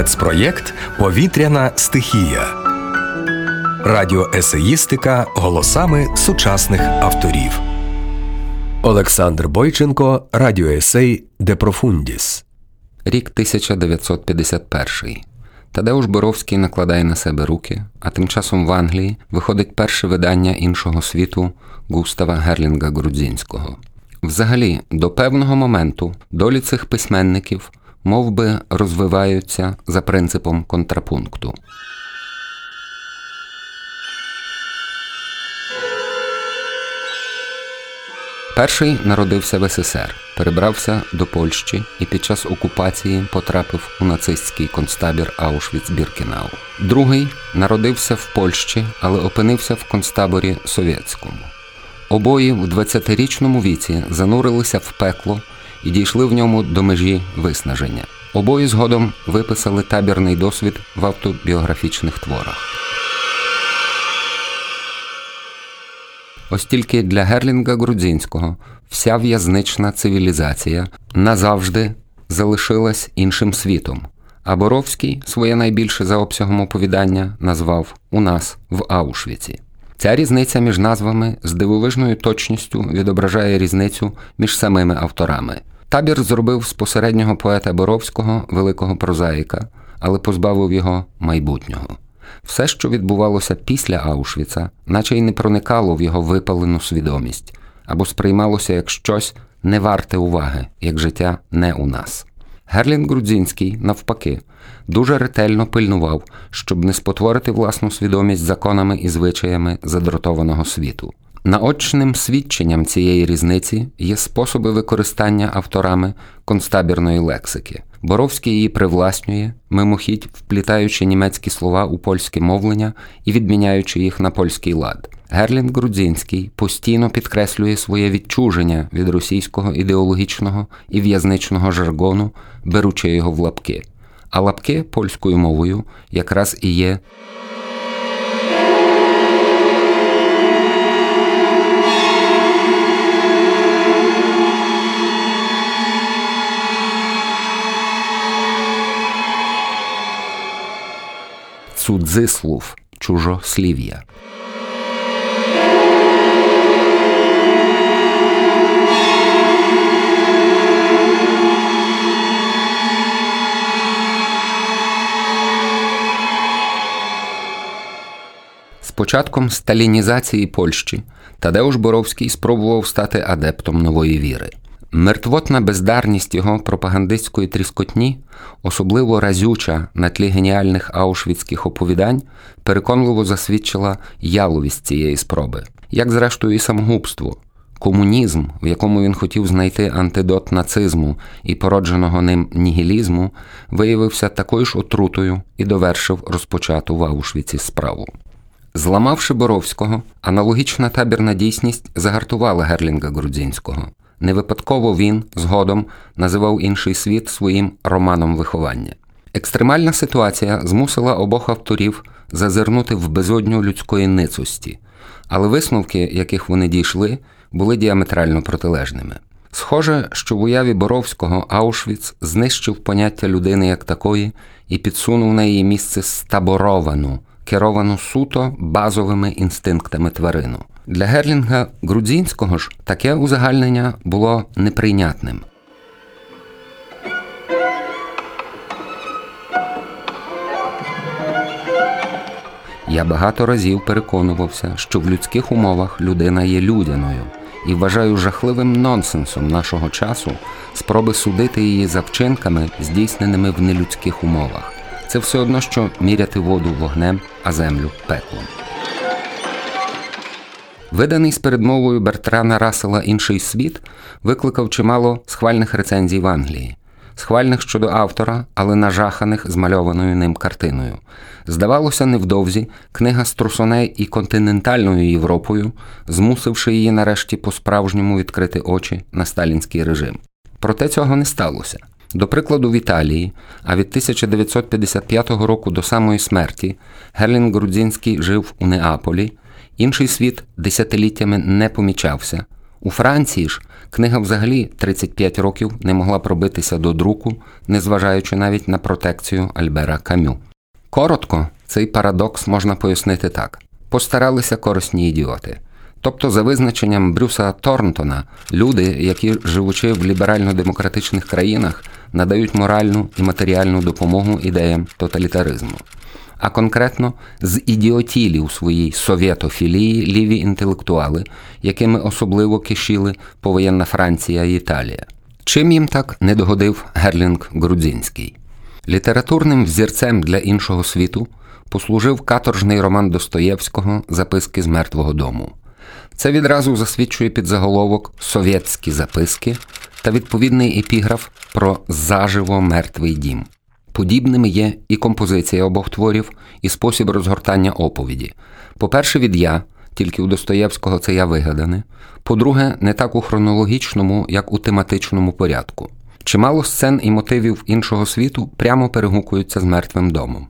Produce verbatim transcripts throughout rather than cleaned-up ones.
Спецпроєкт «Повітряна стихія». Радіоесеїстика голосами сучасних авторів. Олександр Бойченко, радіоесей «Де профундіс». Рік тисяча дев'ятсот п'ятдесят перший. Тадеуш Боровський накладає на себе руки, а тим часом в Англії виходить перше видання іншого світу Густава Герлінга Грудзінського. Взагалі, до певного моменту долі цих письменників мов би розвиваються за принципом контрапункту. Перший народився в ес ес ер, перебрався до Польщі і під час окупації потрапив у нацистський концтабір Аушвіц-Біркенау. Другий народився в Польщі, але опинився в концтаборі совєтському. Обоє в двадцятирічному віці занурилися в пекло і дійшли в ньому до межі виснаження. Обоє згодом виписали табірний досвід в автобіографічних творах. Ось тільки для Герлінга Грудзінського вся в'язнична цивілізація назавжди залишилась іншим світом, а Боровський своє найбільше за обсягом оповідання назвав «У нас в Аушвіці». Ця різниця між назвами з дивовижною точністю відображає різницю між самими авторами. Табір зробив з посереднього поета Боровського великого прозаїка, але позбавив його майбутнього. Все, що відбувалося після Аушвіца, наче й не проникало в його випалену свідомість, або сприймалося як щось не варте уваги, як життя не у нас. Герлінг Грудзінський, навпаки, дуже ретельно пильнував, щоб не спотворити власну свідомість законами і звичаями задротованого світу. Наочним свідченням цієї різниці є способи використання авторами концтабірної лексики. Боровський її привласнює, мимохідь вплітаючи німецькі слова у польське мовлення і відміняючи їх на польський лад. Герлінг Грудзінський постійно підкреслює своє відчуження від російського ідеологічного і в'язничного жаргону, беручи його в лапки. А лапки польською мовою якраз і є цудзислов, чужослів'я. З початком сталінізації Польщі Тадеуш Боровський спробував стати адептом нової віри. Мертвотна бездарність його пропагандистської тріскотні, особливо разюча на тлі геніальних аушвіцьких оповідань, переконливо засвідчила яловість цієї спроби. Як зрештою і самогубство. Комунізм, в якому він хотів знайти антидот нацизму і породженого ним нігілізму, виявився такою ж отрутою і довершив розпочату в Аушвіці справу. Зламавши Боровського, аналогічна табірна дійсність загартувала Герлінга Грудзінського. Не випадково він, згодом, називав інший світ своїм романом виховання. Екстремальна ситуація змусила обох авторів зазирнути в безодню людської ницості, але висновки, яких вони дійшли, були діаметрально протилежними. Схоже, що в уяві Боровського Аушвіц знищив поняття людини як такої і підсунув на її місце стаборовану, керовану суто базовими інстинктами тварину. Для Герлінга Грудзінського ж таке узагальнення було неприйнятним. Я багато разів переконувався, що в людських умовах людина є людяною, і вважаю жахливим нонсенсом нашого часу спроби судити її за вчинками, здійсненими в нелюдських умовах. Це все одно, що міряти воду вогнем, а землю пеклом. Виданий з передмовою Бертрана Рассела «Інший світ» викликав чимало схвальних рецензій в Англії. Схвальних щодо автора, але нажаханих змальованою ним картиною. Здавалося, невдовзі книга струсоне і континентальною Європою, змусивши її нарешті по-справжньому відкрити очі на сталінський режим. Проте цього не сталося. До прикладу, в Італії, а від тисяча дев'ятсот п'ятдесят п'ятого року до самої смерті, Герлінг Грудзінський жив у Неаполі, інший світ десятиліттями не помічався. У Франції ж Книга взагалі тридцять п'ять років не могла пробитися до друку, незважаючи навіть на протекцію Альбера Камю. Коротко, цей парадокс можна пояснити так. Постаралися корисні ідіоти. Тобто, за визначенням Брюса Торнтона, люди, які, живучи в ліберально-демократичних країнах, надають моральну і матеріальну допомогу ідеям тоталітаризму. А конкретно, з ідіотілі у своїй совєтофілії ліві інтелектуали, якими особливо кишіли повоєнна Франція і Італія. Чим їм так не догодив Герлінг-Грудзінський? Літературним взірцем для іншого світу послужив каторжний роман Достоєвського «Записки з мертвого дому». Це відразу засвідчує підзаголовок «Совєтські записки» та відповідний епіграф про «заживо мертвий дім». Подібними є і композиція обох творів, і спосіб розгортання оповіді. По-перше, від «я», тільки у Достоєвського це «я» вигадане. По-друге, не так у хронологічному, як у тематичному порядку. Чимало сцен і мотивів іншого світу прямо перегукуються з «Мертвим домом».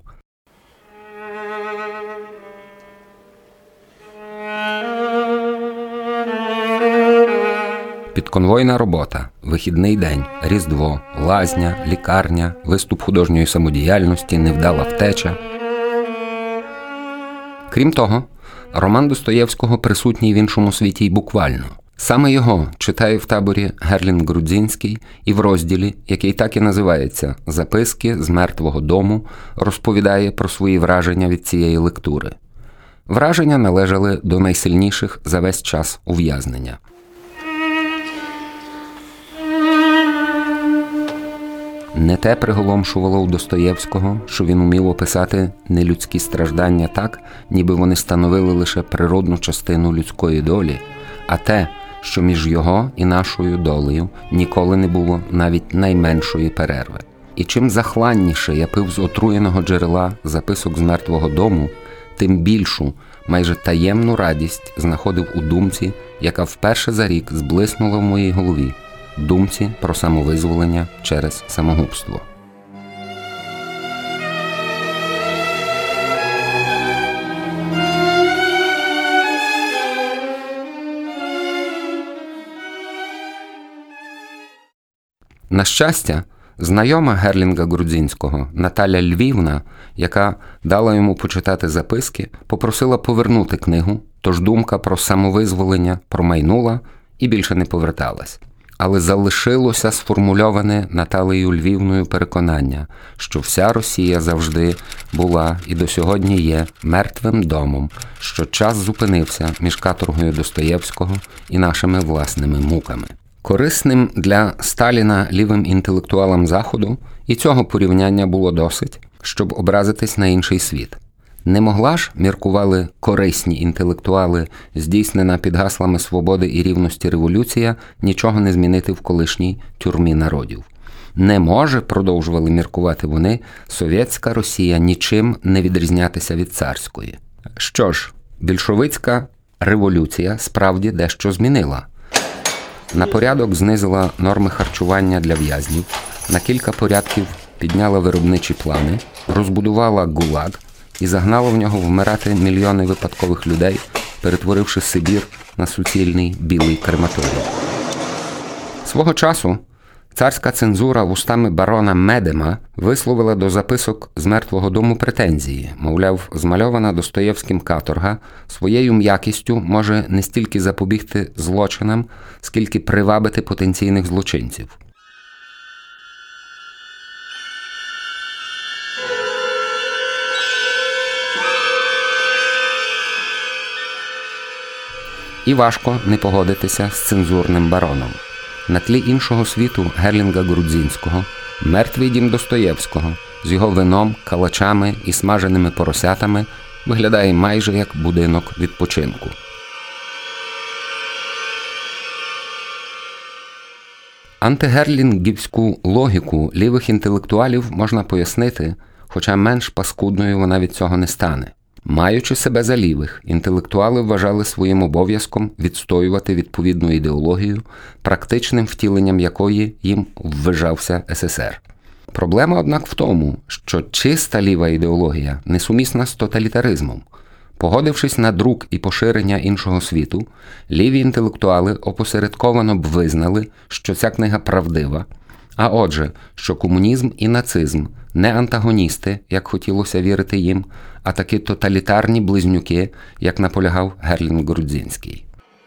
Підконвойна робота, вихідний день, Різдво, лазня, лікарня, виступ художньої самодіяльності, невдала втеча. Крім того, роман Достоєвського присутній в іншому світі й буквально. Саме його читає в таборі Герлінг-Грудзінський і в розділі, який так і називається «Записки з мертвого дому», розповідає про свої враження від цієї лектури. Враження належали до найсильніших за весь час ув'язнення. Не те приголомшувало у Достоєвського, що він умів описати нелюдські страждання так, ніби вони становили лише природну частину людської долі, а те, що між його і нашою долею ніколи не було навіть найменшої перерви. І чим захланніше я пив з отруєного джерела записок з мертвого дому, тим більшу, майже таємну радість знаходив у думці, яка вперше за рік зблиснула в моїй голові. Думці про самовизволення через самогубство. На щастя, знайома Герлінга-Грудзінського Наталя Львівна, яка дала йому почитати записки, попросила повернути книгу, тож думка про самовизволення промайнула і більше не поверталась. Але залишилося сформульоване Наталею Львівною переконання, що вся Росія завжди була і до сьогодні є мертвим домом, що час зупинився між каторгою Достоєвського і нашими власними муками. Корисним для Сталіна лівим інтелектуалам Заходу і цього порівняння було досить, щоб образитись на інший світ. Не могла ж, міркували корисні інтелектуали, здійснена під гаслами свободи і рівності революція, нічого не змінити в колишній тюрмі народів. Не може, продовжували міркувати вони, совєтська Росія нічим не відрізнятися від царської. Що ж, більшовицька революція справді дещо змінила. На порядок знизила норми харчування для в'язнів, на кілька порядків підняла виробничі плани, розбудувала ГУЛАГ, і загнало в нього вмирати мільйони випадкових людей, перетворивши Сибір на суцільний білий крематорій. Свого часу царська цензура вустами барона Медема висловила до записок з мертвого дому претензії. Мовляв, змальована Достоєвським каторга своєю м'якістю може не стільки запобігти злочинам, скільки привабити потенційних злочинців. І важко не погодитися з цензурним бароном. На тлі іншого світу Герлінга-Грудзінського мертвий дім Достоєвського з його вином, калачами і смаженими поросятами виглядає майже як будинок відпочинку. Антигерлінгівську логіку лівих інтелектуалів можна пояснити, хоча менш паскудною вона від цього не стане. Маючи себе за лівих, інтелектуали вважали своїм обов'язком відстоювати відповідну ідеологію, практичним втіленням якої їм ввижався ес ес ер. Проблема, однак, в тому, що чиста ліва ідеологія несумісна з тоталітаризмом. Погодившись на друк і поширення іншого світу, ліві інтелектуали опосередковано б визнали, що ця книга правдива, а отже, що комунізм і нацизм не антагоністи, як хотілося вірити їм, а таки тоталітарні близнюки, як наполягав Герлінг-Грудзінський.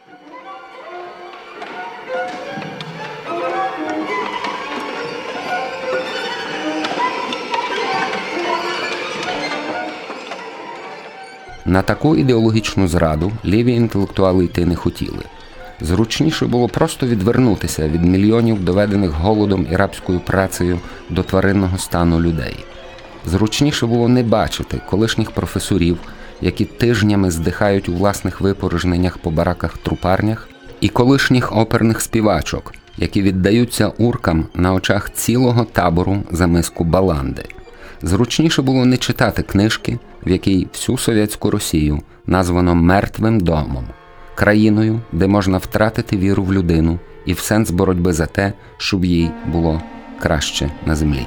На таку ідеологічну зраду ліві інтелектуали йти не хотіли. Зручніше було просто відвернутися від мільйонів доведених голодом і рабською працею до тваринного стану людей. Зручніше було не бачити колишніх професорів, які тижнями здихають у власних випорожненнях по бараках-трупарнях, і колишніх оперних співачок, які віддаються уркам на очах цілого табору за миску баланди. Зручніше було не читати книжки, в якій всю совєтську Росію названо «мертвим домом», країною, де можна втратити віру в людину і в сенс боротьби за те, щоб їй було краще на землі.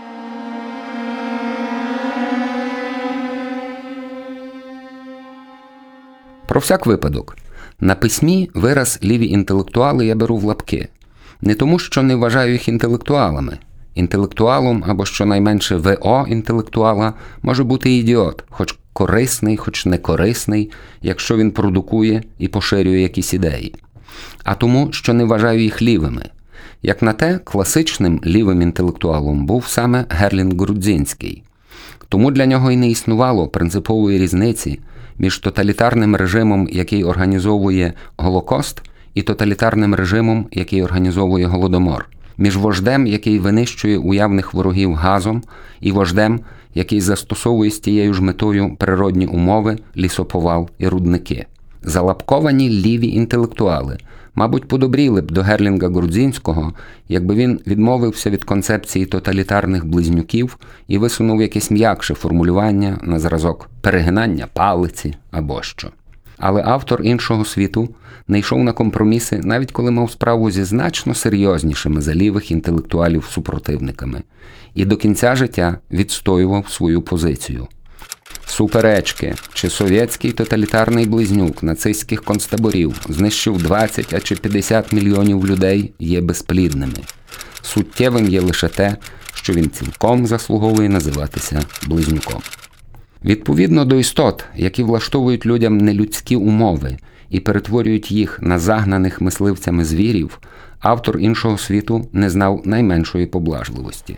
Про всяк випадок. На письмі вираз «ліві інтелектуали» я беру в лапки. Не тому, що не вважаю їх інтелектуалами. Інтелектуалом або щонайменше ВО інтелектуала може бути ідіот, хоч корисний, хоч не корисний, якщо він продукує і поширює якісь ідеї. А тому, що не вважаю їх лівими. Як на те, класичним лівим інтелектуалом був саме Герлінг-Грудзінський. Тому для нього і не існувало принципової різниці між тоталітарним режимом, який організовує Голокост, і тоталітарним режимом, який організовує Голодомор. Між вождем, який винищує уявних ворогів газом, і вождем, який застосовує з тією ж метою природні умови, лісоповал і рудники. Залапковані ліві інтелектуали, мабуть, подобріли б до Герлінга-Грудзінського, якби він відмовився від концепції тоталітарних близнюків і висунув якесь м'якше формулювання на зразок перегинання палиці або що. Але автор іншого світу не йшов на компроміси, навіть коли мав справу зі значно серйознішими за лівих інтелектуалів-супротивниками, і до кінця життя відстоював свою позицію. Суперечки, чи совєтський тоталітарний близнюк нацистських концтаборів знищив двадцять а чи п'ятдесят мільйонів людей, є безплідними. Суттєвим є лише те, що він цілком заслуговує називатися близнюком. Відповідно до істот, які влаштовують людям нелюдські умови і перетворюють їх на загнаних мисливцями звірів, автор іншого світу не знав найменшої поблажливості.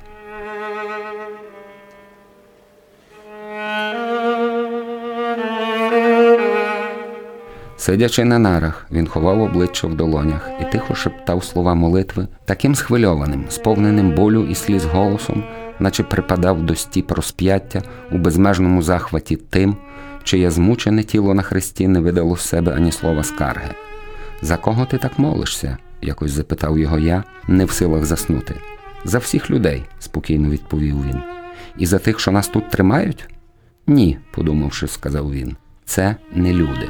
Сидячи на нарах, він ховав обличчя в долонях і тихо шептав слова молитви таким схвильованим, сповненим болю і сліз голосом, наче припадав до стіп розп'яття у безмежному захваті тим, чиє змучене тіло на хресті не видало з себе ані слова скарги. «За кого ти так молишся?» – якось запитав його я, не в силах заснути. «За всіх людей», – спокійно відповів він. «І за тих, що нас тут тримають?» «Ні», – подумавши, сказав він. «Це не люди».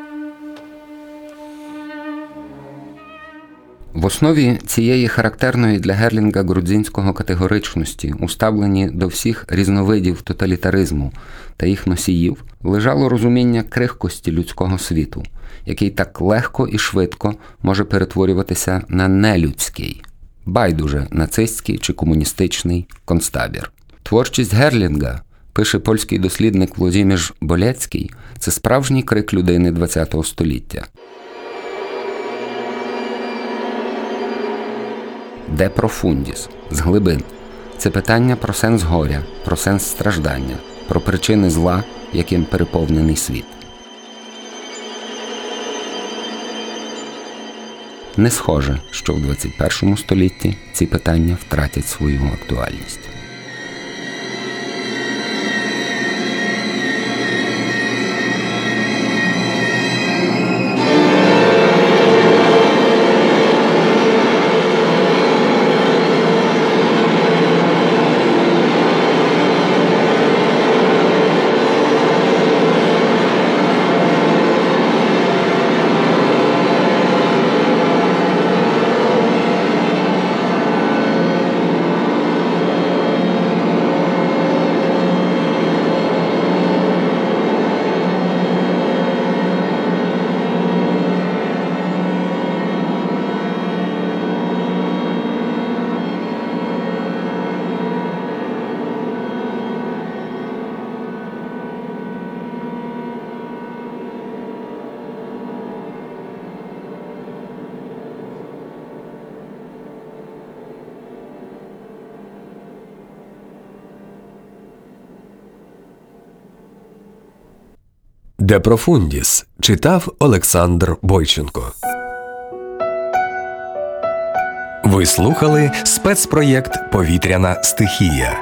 В основі цієї характерної для Герлінга-Грудзінського категоричності, уставлені до всіх різновидів тоталітаризму та їх носіїв, лежало розуміння крихкості людського світу, який так легко і швидко може перетворюватися на нелюдський, байдуже нацистський чи комуністичний концтабір. Творчість Герлінга, пише польський дослідник Владимир Болецький, це справжній крик людини ХХ століття. Де профундіс, з глибин. Це питання про сенс горя, про сенс страждання, про причини зла, яким переповнений світ. Не схоже, що в двадцять першому столітті ці питання втратять свою актуальність. Де профундіс читав Олександр Бойченко. Ви слухали спецпроєкт «Повітряна стихія».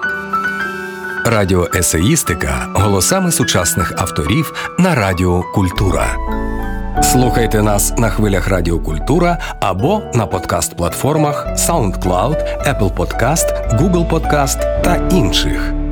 Радіоесеїстика голосами сучасних авторів на Радіо Культура. Слухайте нас на хвилях Радіо Культура або на подкаст-платформах SoundCloud, Apple Podcast, Google Podcast та інших.